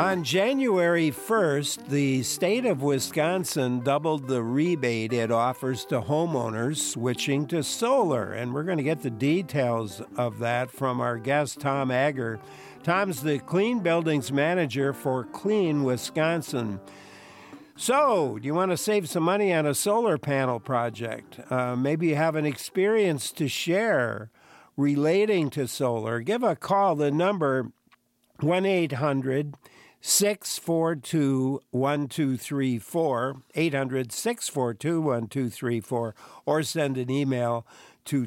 On January 1st, the state of Wisconsin doubled the rebate it offers to homeowners switching to solar. And we're going to get the details of that from our guest, Tom Agger. Tom's the Clean Buildings Manager for Clean Wisconsin. So, do you want to save some money on a solar panel project? Maybe you have an experience to share relating to solar. Give a call. The number 1-800-642-1234, 800-642-1234, or send an email to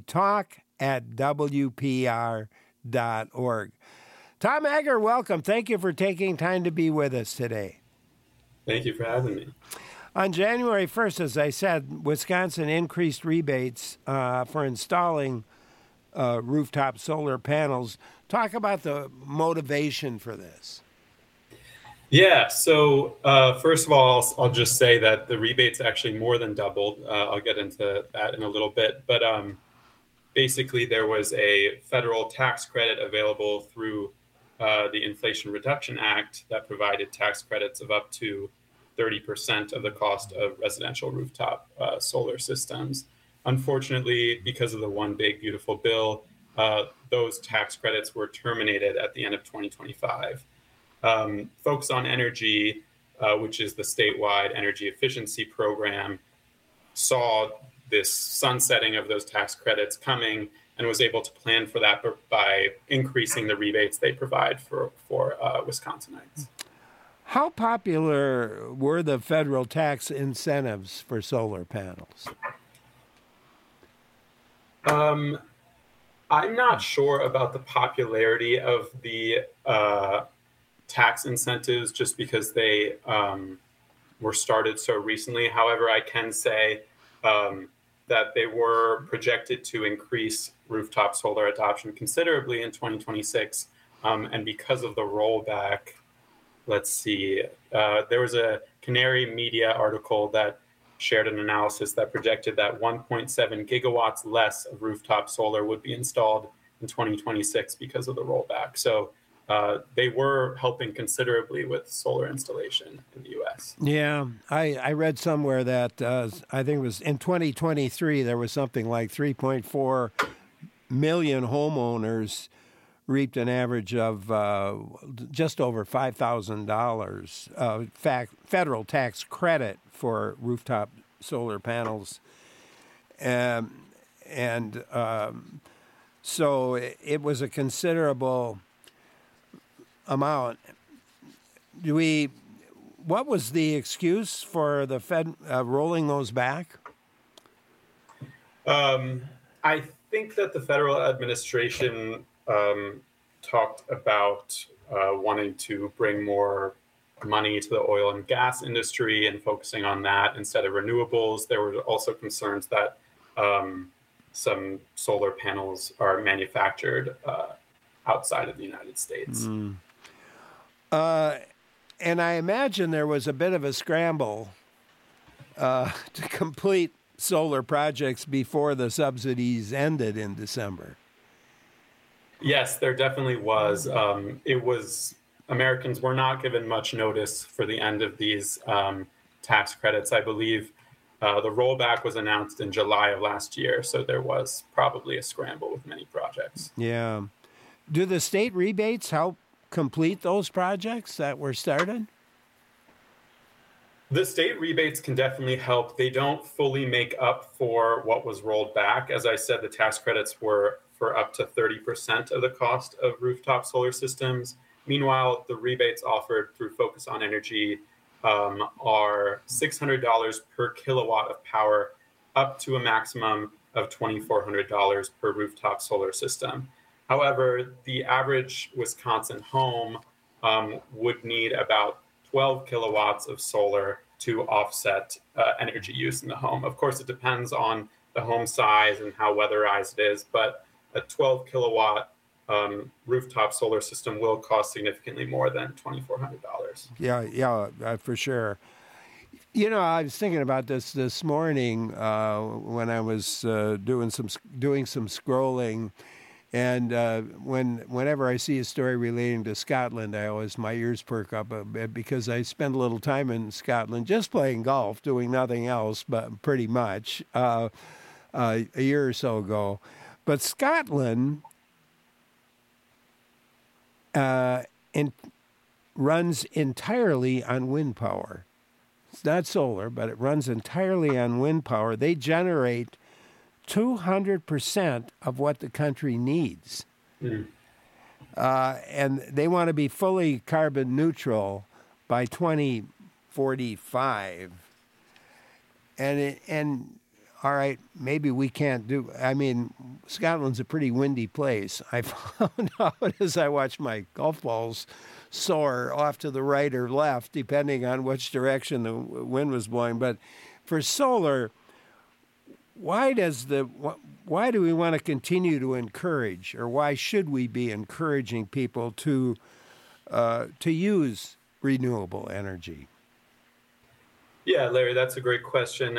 talk@wpr.org. Tom Agger, welcome. Thank you for taking time to be with us today. Thank you for having me. On January 1st, as I said, Wisconsin increased rebates for installing rooftop solar panels. Talk about the motivation for this. Yeah, so first of all, I'll just say that the rebates actually more than doubled. I'll get into that in a little bit. But basically, there was a federal tax credit available through the Inflation Reduction Act that provided tax credits of up to 30% of the cost of residential rooftop solar systems. Unfortunately, because of the One Big Beautiful Bill, those tax credits were terminated at the end of 2025. Focus on Energy, which is the statewide energy efficiency program, saw this sunsetting of those tax credits coming and was able to plan for that by increasing the rebates they provide for Wisconsinites. How popular were the federal tax incentives for solar panels? I'm not sure about the popularity of the tax incentives just because they were started so recently. However, I can say that they were projected to increase rooftop solar adoption considerably in 2026. And because of the rollback, let's see, there was a Canary Media article that shared an analysis that projected that 1.7 gigawatts less of rooftop solar would be installed in 2026 because of the rollback. So they were helping considerably with solar installation in the U.S. Yeah, I read somewhere that I think it was in 2023, there was something like 3.4 million homeowners reaped an average of just over $5,000 federal tax credit for rooftop solar panels. So it was a considerable amount. What was the excuse for the Fed rolling those back? I think that the federal administration talked about wanting to bring more money to the oil and gas industry and focusing on that instead of renewables. There were also concerns that some solar panels are manufactured outside of the United States. And I imagine there was a bit of a scramble to complete solar projects before the subsidies ended in December. Yes, there definitely was. Americans were not given much notice for the end of these tax credits. I believe the rollback was announced in July of last year, so there was probably a scramble with many projects. Yeah. Do the state rebates help complete those projects that were started? The state rebates can definitely help. They don't fully make up for what was rolled back. As I said, the tax credits were for up to 30% of the cost of rooftop solar systems. Meanwhile, the rebates offered through Focus on Energy are $600 per kilowatt of power, up to a maximum of $2,400 per rooftop solar system. However, the average Wisconsin home would need about 12 kilowatts of solar to offset energy use in the home. Of course, it depends on the home size and how weatherized it is, but a 12 kilowatt rooftop solar system will cost significantly more than $2,400. Yeah, for sure. You know, I was thinking about this morning when I was doing some scrolling, And whenever I see a story relating to Scotland, my ears perk up a bit because I spent a little time in Scotland just playing golf, doing nothing else, but pretty much a year or so ago. But Scotland runs entirely on wind power. It's not solar, but it runs entirely on wind power. They generate 200% of what the country needs. Mm. And they want to be fully carbon neutral by 2045. And all right, maybe we can't do. I mean, Scotland's a pretty windy place. I found out as I watched my golf balls soar off to the right or left, depending on which direction the wind was blowing. But for solar, why do we want to continue to encourage, or why should we be encouraging people to use renewable energy? Yeah, Larry, that's a great question.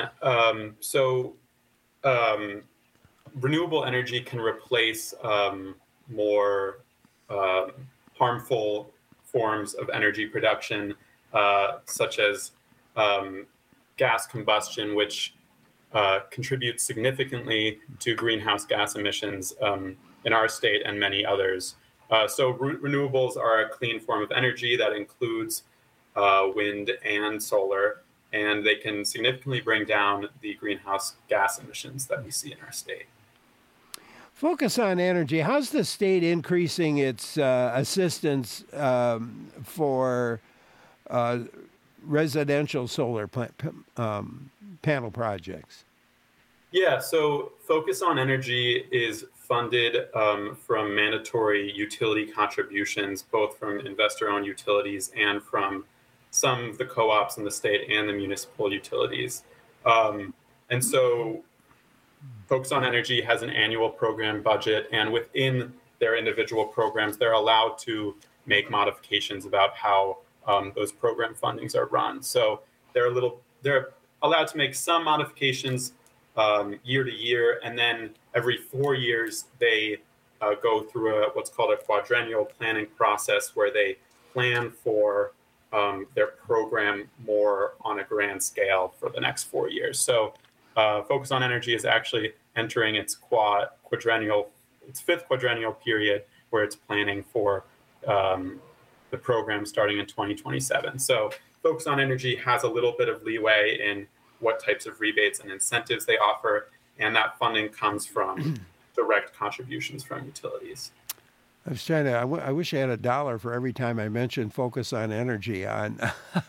Renewable energy can replace more harmful forms of energy production, such as gas combustion, which contributes significantly to greenhouse gas emissions in our state and many others. Renewables are a clean form of energy that includes wind and solar, and they can significantly bring down the greenhouse gas emissions that we see in our state. Focus on Energy. How's the state increasing its assistance for residential solar panel projects? Yeah, so Focus on Energy is funded from mandatory utility contributions, both from investor-owned utilities and from some of the co-ops in the state and the municipal utilities. And so Focus on Energy has an annual program budget, and within their individual programs, they're allowed to make modifications about how those program fundings are run. So they're allowed to make some modifications year to year, and then every 4 years they go through what's called a quadrennial planning process, where they plan for their program more on a grand scale for the next 4 years. So Focus on Energy is actually entering its fifth quadrennial period, where it's planning for the program starting in 2027. So Focus on Energy has a little bit of leeway in what types of rebates and incentives they offer, and that funding comes from direct contributions from utilities. I was trying to. I wish I had $1 for every time I mentioned Focus on Energy on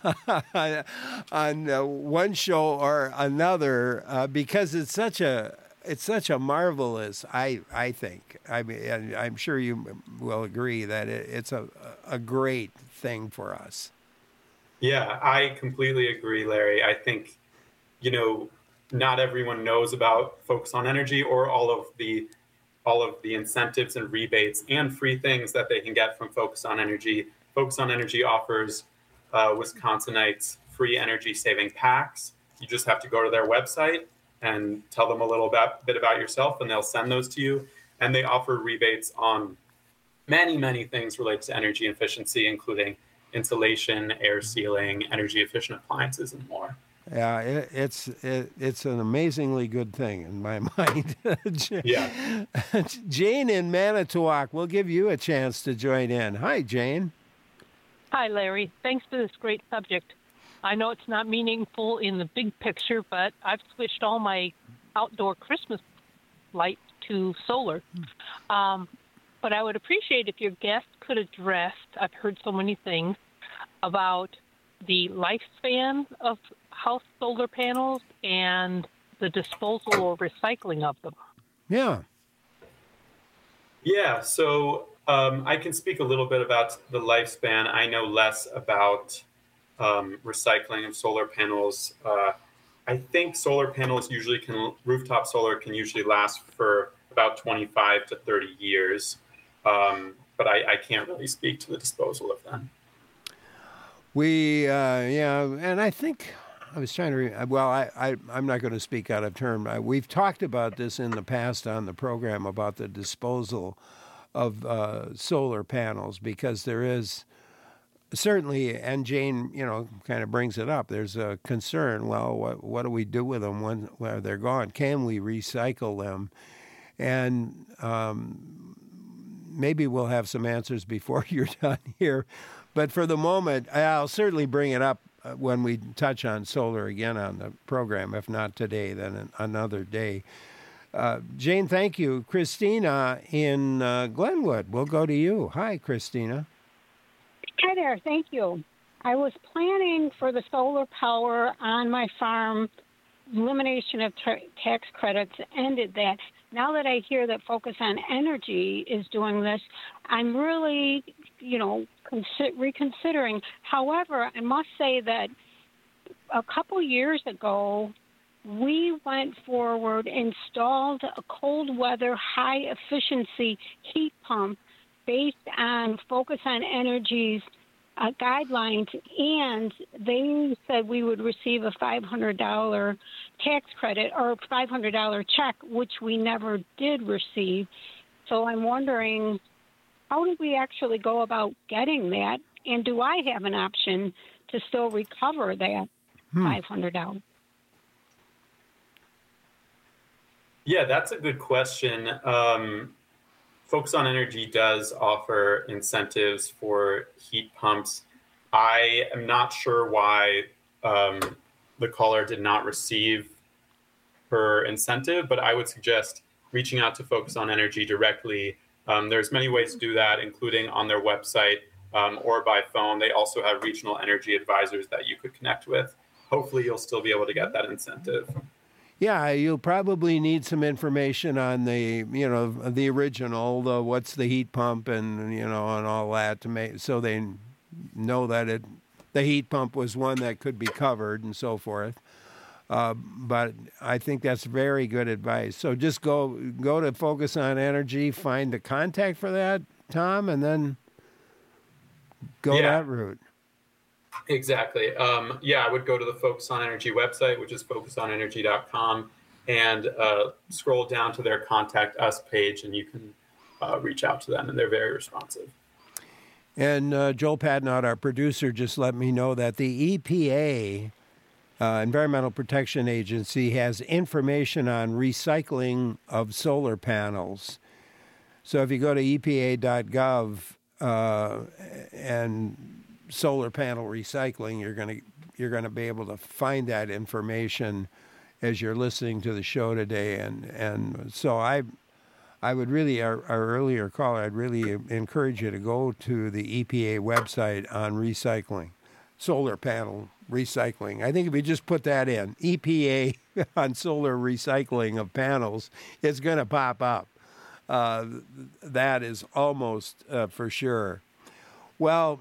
on one show or another, because it's such a marvelous. I think. I mean, I'm sure you will agree that it's a great thing for us. Yeah, I completely agree, Larry. I think, not everyone knows about Focus on Energy or all of the incentives and rebates and free things that they can get from Focus on Energy. Focus on Energy offers Wisconsinites free energy saving packs. You just have to go to their website and tell them a little bit about yourself, and they'll send those to you. And they offer rebates on many, many things related to energy efficiency, including insulation, air sealing, energy efficient appliances, and more. Yeah, it's an amazingly good thing in my mind. Yeah. Jane in Manitowoc, we'll give you a chance to join in. Hi, Jane. Hi, Larry. Thanks for this great subject. I know it's not meaningful in the big picture, but I've switched all my outdoor Christmas lights to solar. But I would appreciate if your guest could address, I've heard so many things, about the lifespan of house solar panels and the disposal or recycling of them. Yeah. Yeah, so I can speak a little bit about the lifespan. I know less about recycling of solar panels. I think rooftop solar can usually last for about 25 to 30 years, but I can't really speak to the disposal of them. And I think I was trying to. I'm not going to speak out of turn. We've talked about this in the past on the program about the disposal of solar panels, because there is certainly, and Jane, kind of brings it up. There's a concern. Well, what do we do with them when they're gone? Can we recycle them? And maybe we'll have some answers before you're done here. But for the moment, I'll certainly bring it up when we touch on solar again on the program. If not today, then another day. Jane, thank you. Christina in Glenwood, we'll go to you. Hi, Christina. Hi there. Thank you. I was planning for the solar power on my farm. Elimination of tax credits ended that. Now that I hear that Focus on Energy is doing this, I'm really, reconsidering. However, I must say that a couple years ago, we went forward, installed a cold weather, high efficiency heat pump based on Focus on Energy's guidelines, and they said we would receive a $500 tax credit or $500 check, which we never did receive. So I'm wondering, how do we actually go about getting that? And do I have an option to still recover that $500? Yeah, that's a good question. Focus on Energy does offer incentives for heat pumps. I am not sure why the caller did not receive her incentive, but I would suggest reaching out to Focus on Energy directly. There's many ways to do that, including on their website or by phone. They also have regional energy advisors that you could connect with. Hopefully, you'll still be able to get that incentive. Yeah, you'll probably need some information on the original, what's the heat pump and all that to make so they know that the heat pump was one that could be covered and so forth. But I think that's very good advice. So just go to Focus on Energy, find the contact for that, Tom, and then go that route. Exactly. I would go to the Focus on Energy website, which is focusonenergy.com, and scroll down to their Contact Us page, and you can reach out to them, and they're very responsive. And Joel Padnott, our producer, just let me know that the EPA, Environmental Protection Agency, has information on recycling of solar panels. So if you go to epa.gov and solar panel recycling, you're going to be able to find that information as you're listening to the show today, and so I would really, our earlier caller, I'd really encourage you to go to the EPA website on recycling, solar panel recycling. I think if you just put that in, EPA on solar recycling of panels, it's going to pop up. That is almost for sure. Well,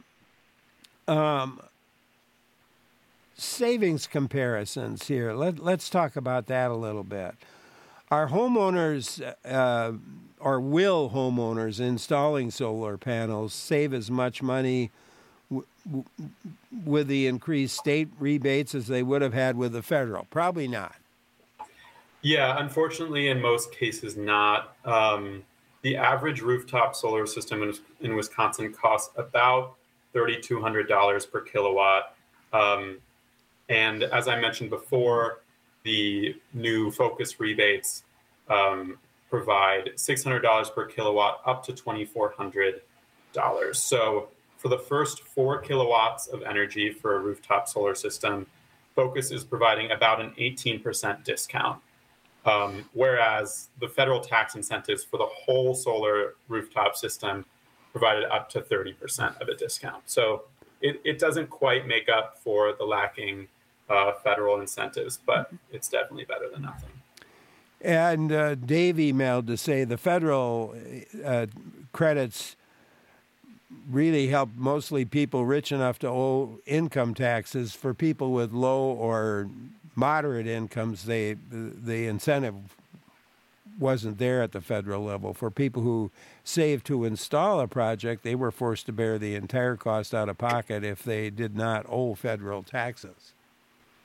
savings comparisons here. Let's talk about that a little bit. Are homeowners, or will homeowners installing solar panels save as much money with the increased state rebates as they would have had with the federal? Probably not. Yeah, unfortunately, in most cases, not. The average rooftop solar system in Wisconsin costs about $3,200 per kilowatt. And as I mentioned before, the new Focus rebates provide $600 per kilowatt up to $2,400. So for the first 4 kilowatts of energy for a rooftop solar system, Focus is providing about an 18% discount. Whereas the federal tax incentives for the whole solar rooftop system provided up to 30% of a discount. So it doesn't quite make up for the lacking federal incentives, but it's definitely better than nothing. And Dave emailed to say the federal credits really help mostly people rich enough to owe income taxes. For people with low or moderate incomes, the incentive wasn't there at the federal level. For people who saved to install a project, they were forced to bear the entire cost out of pocket if they did not owe federal taxes.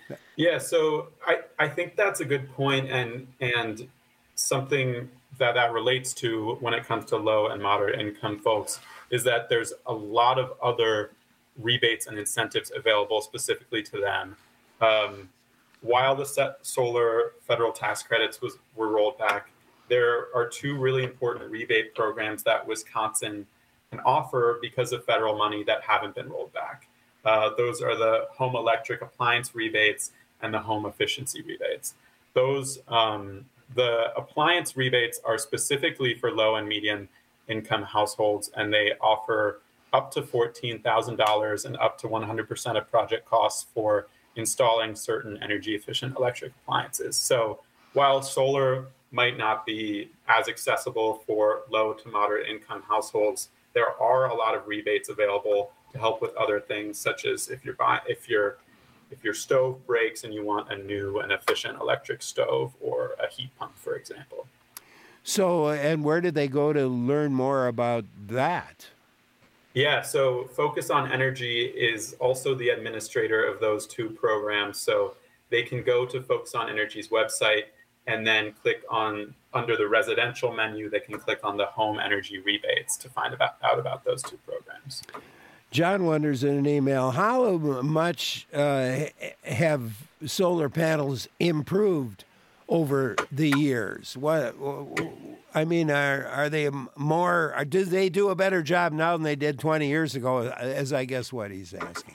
Yeah, so I think that's a good point, and something that relates to when it comes to low and moderate income folks is that there's a lot of other rebates and incentives available specifically to them. Um, while the solar federal tax credits were rolled back, there are two really important rebate programs that Wisconsin can offer because of federal money that haven't been rolled back. Those are the home electric appliance rebates and the home efficiency rebates. Those the appliance rebates are specifically for low and medium income households, and they offer up to $14,000 and up to 100% of project costs for installing certain energy efficient electric appliances. So while solar might not be as accessible for low to moderate income households, there are a lot of rebates available to help with other things, such as if your stove breaks and you want a new and efficient electric stove or a heat pump, for example. So, and where did they go to learn more about that? Yeah, so Focus on Energy is also the administrator of those two programs. So they can go to Focus on Energy's website and then click on, under the residential menu, they can click on the home energy rebates to find out about those two programs. John wonders in an email, how much have solar panels improved over the years? What I mean, are they more? Do they do a better job now than they did 20 years ago? As I guess what he's asking.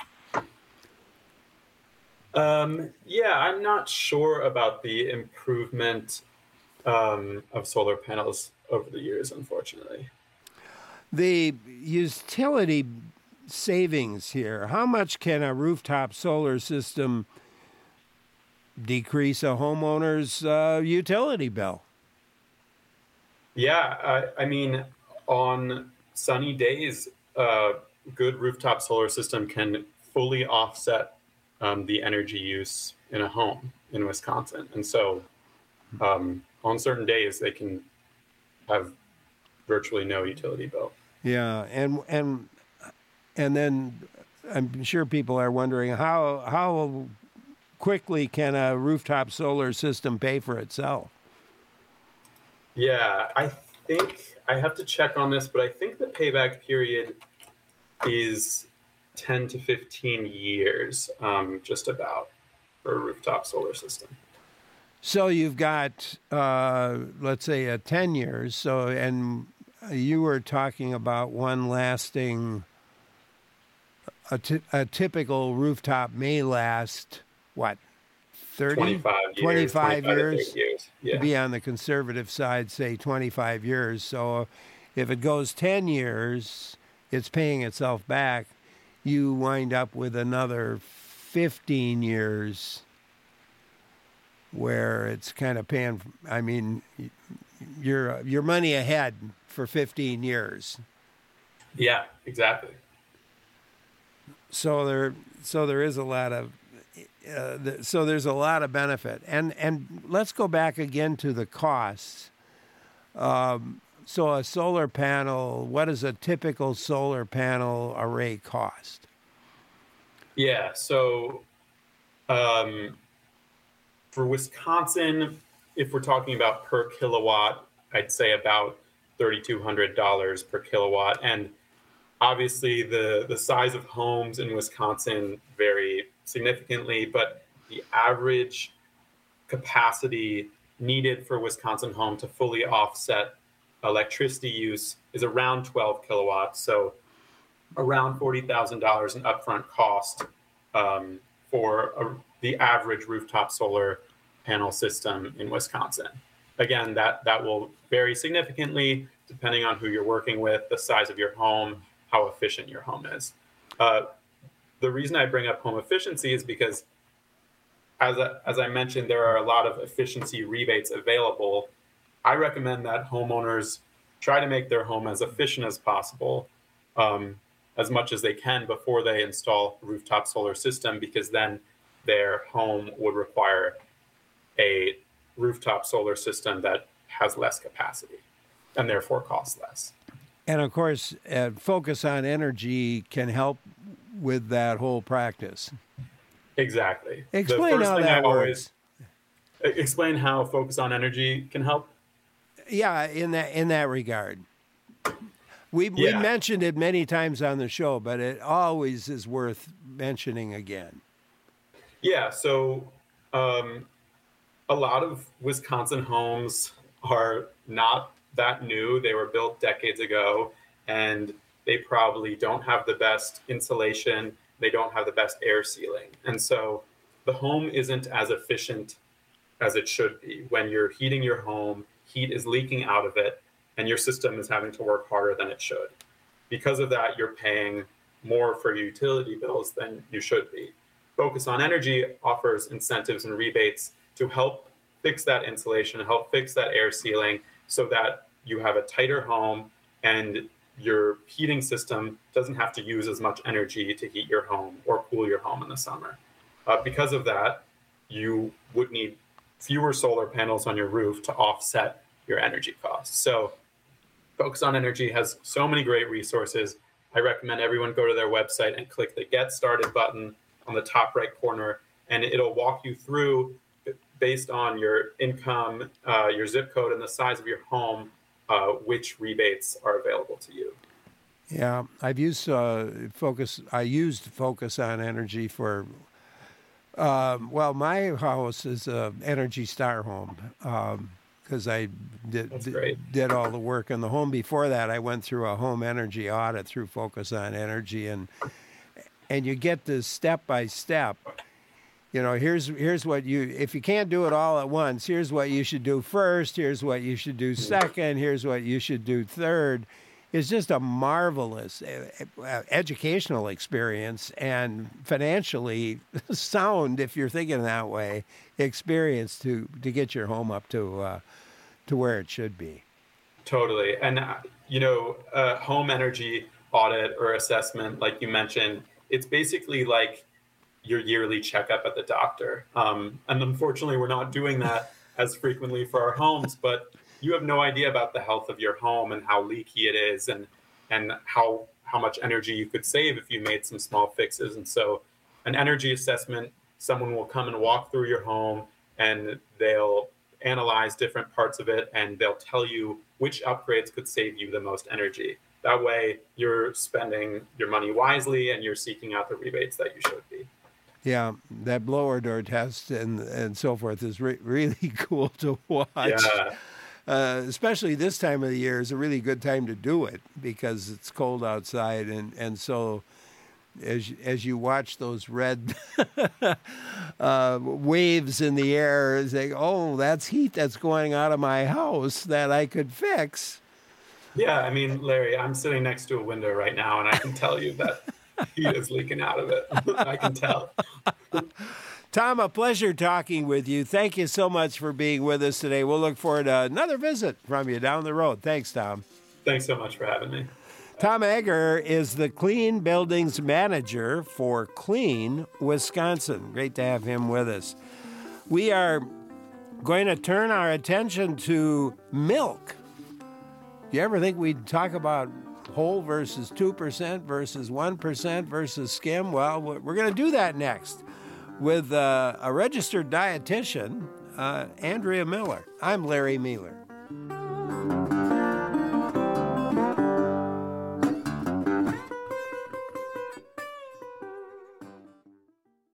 Yeah, I'm not sure about the improvement of solar panels over the years, unfortunately. The utility savings here, how much can a rooftop solar system decrease a homeowner's utility bill? Yeah, I mean, on sunny days, a good rooftop solar system can fully offset the energy use in a home in Wisconsin. And so on certain days, they can have virtually no utility bill. Yeah, and then I'm sure people are wondering how quickly can a rooftop solar system pay for itself? Yeah, I think I have to check on this, but I think the payback period is 10 to 15 years, just about, for a rooftop solar system. So you've got, let's say, 10 years. So, and you were talking about one lasting. A typical rooftop may last, what, 30? 25 years. 25 years. Yeah. To be on the conservative side, say 25 years. So if it goes 10 years, it's paying itself back. You wind up with another 15 years where it's kind of paying. I mean, you're money ahead for 15 years. Yeah, exactly. So there is a lot of so there's a lot of benefit, and let's go back again to the costs. So a solar panel, what does a typical solar panel array cost? Yeah, so for Wisconsin, if we're talking about per kilowatt, I'd say about $3,200 per kilowatt, and obviously, the size of homes in Wisconsin vary significantly, but the average capacity needed for Wisconsin home to fully offset electricity use is around 12 kilowatts, so around $40,000 in upfront cost for the average rooftop solar panel system in Wisconsin. Again, that will vary significantly depending on who you're working with, the size of your home, how efficient your home is. The reason I bring up home efficiency is because, as I mentioned, there are a lot of efficiency rebates available. I recommend that homeowners try to make their home as efficient as possible, as much as they can before they install a rooftop solar system, because then their home would require a rooftop solar system that has less capacity and therefore costs less. And of course, Focus on Energy can help with that whole practice. Exactly. Explain how that works. Explain how Focus on Energy can help. Yeah, in that regard. We mentioned it many times on the show, but it always is worth mentioning again. Yeah, so a lot of Wisconsin homes are not that new. They were built decades ago, and they probably don't have the best insulation. They don't have the best air sealing. And so the home isn't as efficient as it should be. When you're heating your home, heat is leaking out of it, and your system is having to work harder than it should. Because of that, you're paying more for your utility bills than you should be. Focus on Energy offers incentives and rebates to help fix that insulation, help fix that air sealing, so that you have a tighter home and your heating system doesn't have to use as much energy to heat your home or cool your home in the summer. Because of that, you would need fewer solar panels on your roof to offset your energy costs. So Focus on Energy has so many great resources. I recommend everyone go to their website and click the Get Started button on the top right corner, and it'll walk you through, based on your income, your zip code, and the size of your home, which rebates are available to you. Yeah, I've used Focus. I used Focus on Energy for. My house is a Energy Star home because I did all the work in the home. Before that, I went through a home energy audit through Focus on Energy, and you get this step by step. You know, here's what if you can't do it all at once, here's what you should do first, here's what you should do second, here's what you should do third. It's just a marvelous educational experience and financially sound, if you're thinking that way, experience to get your home up to where it should be. Totally. And, home energy audit or assessment, like you mentioned, it's basically like your yearly checkup at the doctor. And unfortunately, we're not doing that as frequently for our homes, but you have no idea about the health of your home and how leaky it is and how much energy you could save if you made some small fixes. And so an energy assessment, someone will come and walk through your home and they'll analyze different parts of it and they'll tell you which upgrades could save you the most energy. That way you're spending your money wisely and you're seeking out the rebates that you should be. Yeah, that blower door test and so forth is really cool to watch. Yeah. Especially this time of the year is a really good time to do it because it's cold outside, and so as you watch those red waves in the air, say, oh, that's heat that's going out of my house that I could fix. Yeah, I mean, Larry, I'm sitting next to a window right now, and I can tell you that heat is leaking out of it. I can tell. Tom, a pleasure talking with you. Thank you so much for being with us today. We'll look forward to another visit from you down the road. Thanks, Tom. Thanks so much for having me. Tom Egger is the Clean Buildings Manager for Clean Wisconsin. Great to have him with us. We are going to turn our attention to milk. Do you ever think we'd talk about whole versus 2% versus 1% versus skim? Well, we're going to do that next with a registered dietitian, Andrea Miller. I'm Larry Mueller.